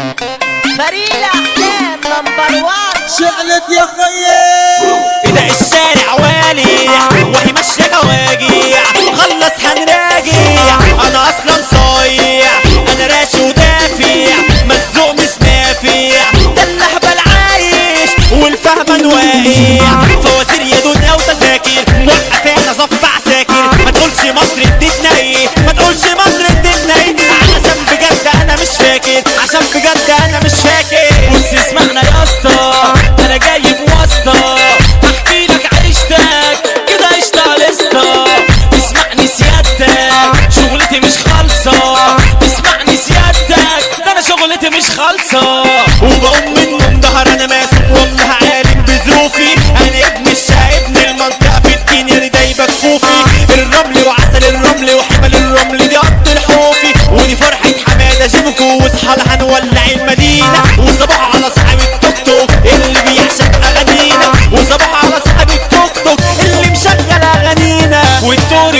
فريق الاحلام نمبر 1 شعلت يا خيي ده الشارع والع وهي ماشيه جواجيع خلص هنراجع انا اصلا صايع انا راشي ودافع مزوق مش نافع ده اللهبل عايش والفهمان واقع فواتير يا دنيا وتذاكر وقفانا صف عساكر ما تقولش مصر اديتنا ايه ما تقولش مصر اديتنا ايه عشان بجد انا مش فاكر عشان بجد انا مش فاكر بص اسمعنا يا اسطى انا جايب واسطه احكي لك عيشتك كده عشت على اسطى اسمعني سيادتك شغلتي مش خالصه اسمعني سيادتك ده انا شغلتي مش خالصه وبقوم من النوم ظهر انا ماسك والله عالم بظروفي انا ابن الشقا ابن المنطقه في الدنيا دايبه كفوفي الرمل وعسل الرمل وحمل الرمل دي قط الحوفي ودي فرحه حماده جيبكو واصحى هنولع المدينه وصباح على صاحب التوك توك اللي بيعشق اغانينا وصباح على صاحب التوك توك اللي مشغل اغانينا والدور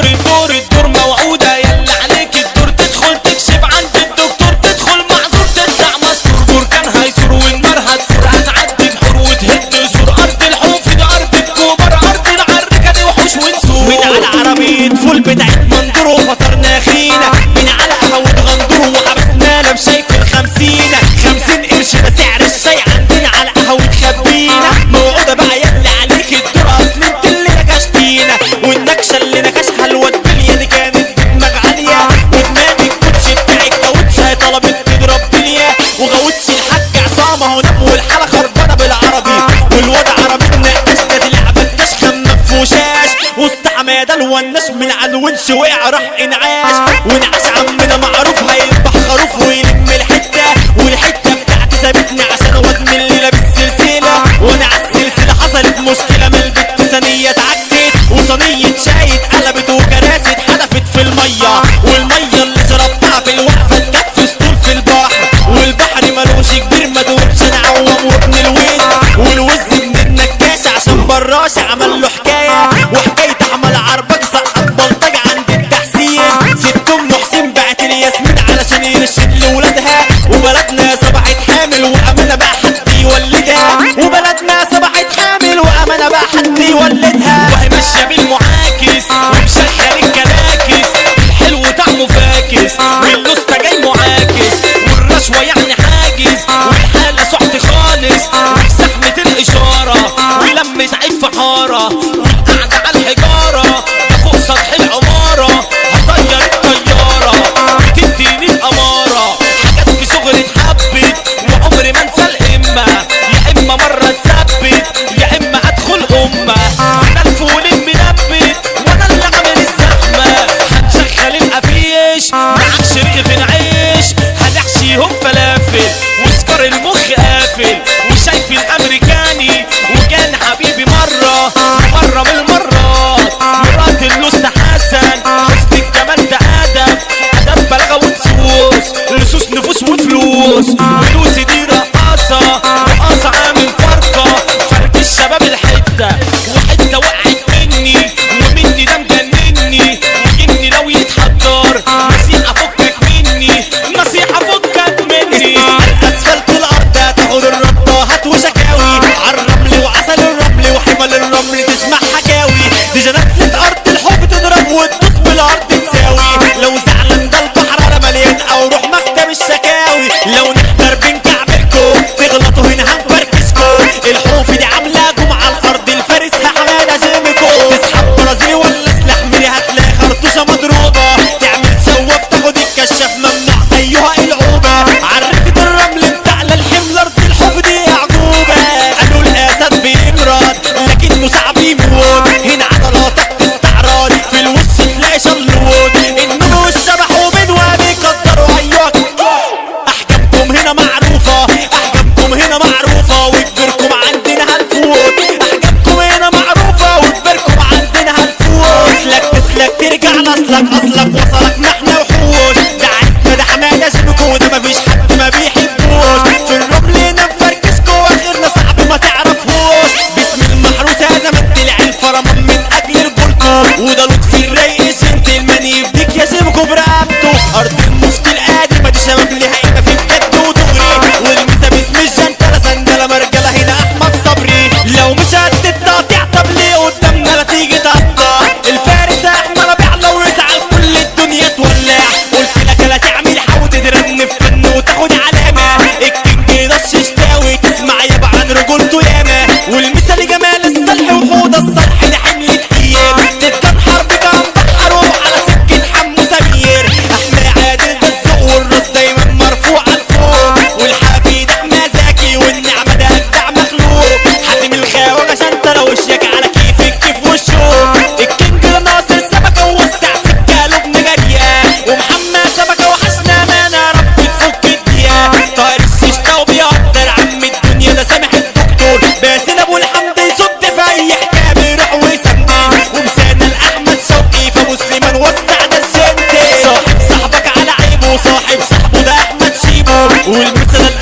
الدور موعوده يلا عليك الدور تدخل تكشف عند الدكتور تدخل معذور تطلع مستور دور كان هيسور والنار هتفور هتعدي بحور وتهد سور ارض الحوف دي ارض الكوبر ارض العركه دي وحوش ونسور من على عربيه فول بتاعت مندور وفطرنا خينا من على قهوه غندور وحبسنا لا شايف ال50 50 قرش ده سعر الشاي عندنا على قهوه خبينا موعوده بقى يلا عليك الدور اصل انت اللي نكشتينا والنكشه اللي نكشها الواد بليا دي كانت بدماغ عاليه ودماغ الكوتش بتاع الكاوتش هي طلبت تضرب بليا وغوتش الحاج عصام اهو نام والحاله خربانه بالعربي والواد عربي النقاش ده دي لعبه الكشخه مفوشاش وسط حماده الوناش من على الونش وقع راح انعاش ونعاش عمنا معروف هيذبح خروف ويلم الحته والحته بتاعتي سابتني عشان واد من اللي لابس سلسله وانا على السلسله حصلت مشكله من البت ثانيه اتعكست وصينيه شاي اتقلبت وكراسي اتحدفت في الميه والميه اللي شربتها في الوقفه اتكفس طول في البحر والبحر ملوش كبير ما دوبش انا عوام وابن الوز والوز من النكاش عشان براش عمل له حكايه وحكايه عمل عربك سقط بلطجه عند التحسين ست ام حسين بعت الياسمين علشان يرشد لولادها وبلدنا صبحت حامل وامانه بقى حد يولدها وبلدنا صبحت حامل وامانه بقى حد يولدها وهي ماشيه بالمعاكس ومشغل الكلاكس الحلو طعمه فاكس واللسته جاي معاكس والرشوه يعني حاجز والحاله سحت خالص وزحمه الاشاره ولمت عيب في حاره والقعده على الحجاره ده فوق سطح العماره هطير الطياره بتديني الاماره حاجات في شغل اتحبت وعمري ما انسى الامه يا اما مره اتثبت يا اما ادخل امه انا الفول المنبت وانا اللي عامل الزحمه هنشغل القفيش معكش رغيف العيش هنحشيهم فلافل وسكر المخ قافل وشايف الامريكاني وكان حبيبي مره من المرات مرات اللوست حسن حسن الجمال ده ادب بلغه ونصوص لصوص نفوس وفلوس ولوسي دي رقاصه عامل فرق الشباب الحته وحته وقعت مني ده مجنني وجني لو يتحضر نصيحه فكك مني اسفلت الارض هتاخد الرده هات وشكاوي عالرمل وعسل الرمل وحمل الرمل تسمع حكاوي دي جنات ارض الحب تضرب وتدوس بالارض تساوي لو زعلان ده البحر على مليان او روح مكتب الشكاوي لو نحضر بنكعبلكم تغلطوا هنا هنفركشكم الحروف دي عاملاكم على الارض الفارس حماده جيمكم تسحب برازيلي ولا سلاح ميري هتلاقي خرطوشه مضروبه تعمل سواف تاخد الكشاف ممنوع ايها العوبه عرفت الرمل بتاعنا الحمل ارض الحب دي اعجوبه قالوا الاسد بيمرض لكنه صعب يموت هنا عضلاتك تستعراض في الوش تلاقي شلوت النمو والشبح وبدوى بيقدروا اياك احكامكم هنا وتاخد علامة. الكينج ده الششتاوي تسمع يابا عن رجولته ياما. والمثال جمال الصلح وحوض الصلح ده حمل تقيل. تتكن حرب كان بحر وعلى سكة حمو سمير. احمد عادل ده الذوق والراس دايما مرفوع لفوق. والحفيد احمد زكي والنعمة ده اجدع مخلوق. حاتم الخاوة شنطة لو وشك على كيفك كيف وشه. الكينج ناصر سمكة ووسع سكة لبنى جارية. ومحمد سمكة وحشنا مانا رب تفك الدية. طاهر الششتاوي بيقدر عم الدنيا ده سامح الدكتور. باسل ابو الحمد يصد في اي حكاية بيروح ويسمي. ومسانا لاحمد شوقي فمسلما وسع ده الجنتي. صاحب صاحبك على عيبه صاحب صاحبه ده احمد شيبو. والمثل